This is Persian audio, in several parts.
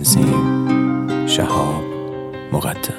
تنظیم شهاب مقدم.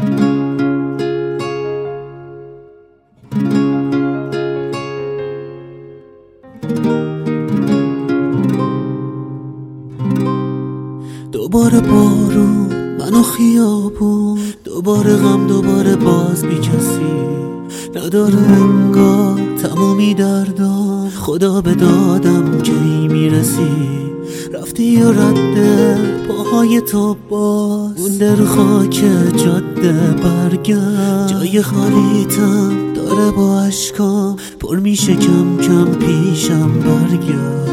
دوباره بارون، منو خیابون، دوباره غم، دوباره باز بی کسی. نداره انگار تمومی دردام، خدا به دادم کی میرسی. رفتی و رده پاهای تو باز مونده رو خاک جاده. برگرد، جای خالیتم داره با عشقام پر میشه کم کم پیشم. برگرد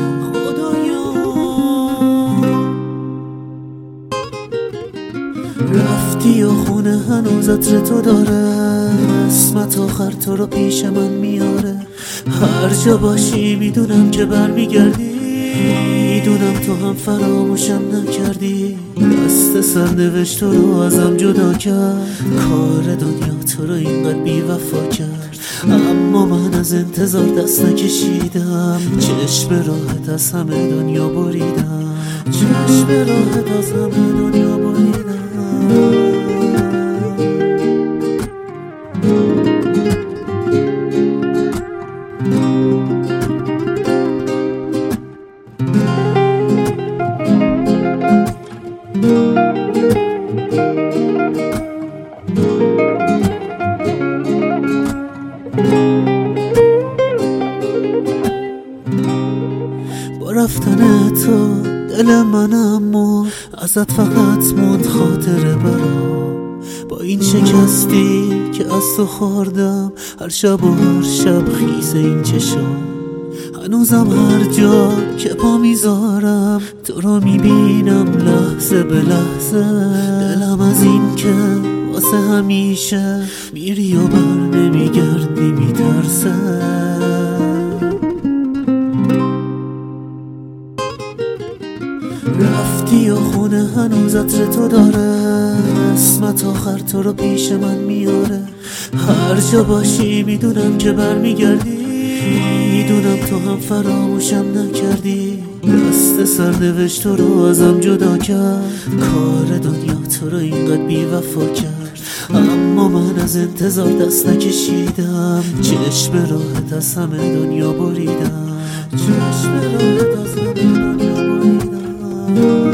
رفتی و خونه هنوز عطر تو داره، اسمت آخر تو رو پیش من میاره. هر جا باشی میدونم که برمیگردی، میدونم تو هم فراموشم نکردی. دست سرنوشت تو رو ازم جدا کرد، کار دنیا تو رو اینقدر بی وفا کرد. اما من از انتظار دست نکشیدم، چشم راحت از همه دنیا بریدم، چشم راحت از همه دنیا بریدم. با رفتن تو دل منم مرد، ازت فقط موند خاطره برام. با این شکستی که از تو خوردم، هر شب و هر شب خیس این چشم. هنوزم هر جا که پا میذارم تو رو میبینم لحظه به لحظه. دلم از این که واسه همیشه میری و بر نمیگردی میترسه. رفتی و خونه هنوز عطر تو داره، اسمت آخر تو رو پیش من میاره. هر جا باشی میدونم که برمیگردی، میدونم تو هم فراموشم نکردی. دست سرنوشت تو رو ازم جدا کرد، کار دنیا تو رو اینقدر بی وفا کرد. اما من از انتظار دست نکشیدم، چشم راحت از همه دنیا بریدم، چشم راحت از همه دنیا بریدم.